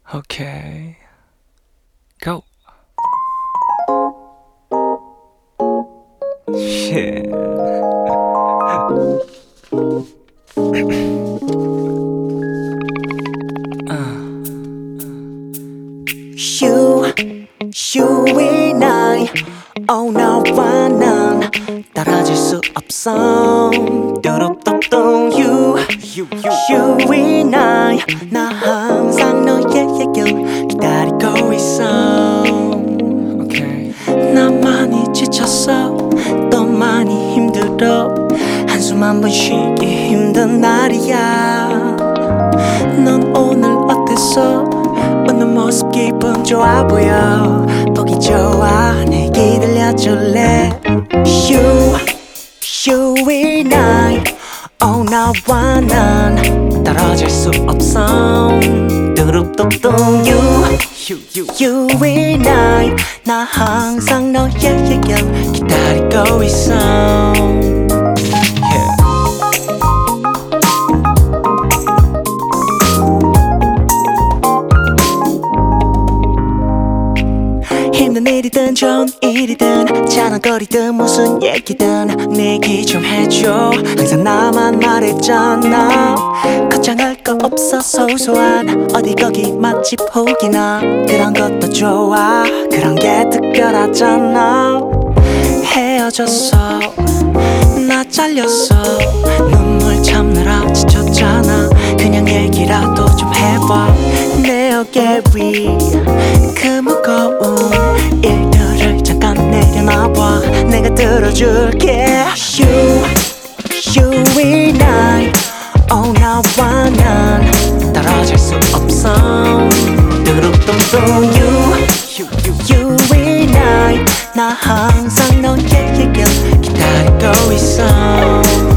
Okay, go. Yeah. You and I 너와 난 따라질 수 없어 뚜루뚜뚜 You and I 나 항상 너의 얘기를 기다리고 있어 Okay. 나 많이 지쳤어 또 많이 힘들어 한숨 한 번 쉬기 힘든 날이야 넌 오늘 어땠어 웃는 모습 기분 좋아 보여 보기 좋아 내게 들려줄래 You and I 나와 난 떨어질 수 없어 뚜루뚜뚜 You and I 나 항상 너의 얘기를 기다리고 있어 힘든 일이든 좋은 일이든 자랑거리든 무슨 얘기든 내기 좀 해줘 항상 나만 말했잖아 거창할 거 없어 소소한 어디 거기 맛집 혹이나 그런 것도 좋아 그런 게 특별하잖아 헤어졌어 나 잘렸어 눈물 참느라 지쳤잖아 그냥 얘기라도 좀 해봐 내 어깨 위 그 무거운 일들을 잠깐 내려놔봐 내가 들어줄게 You and I 나와 난 떨어질 수 없어 뚜루뚜뚜 You and I 나 항상 너의 얘기를 기다리고 있어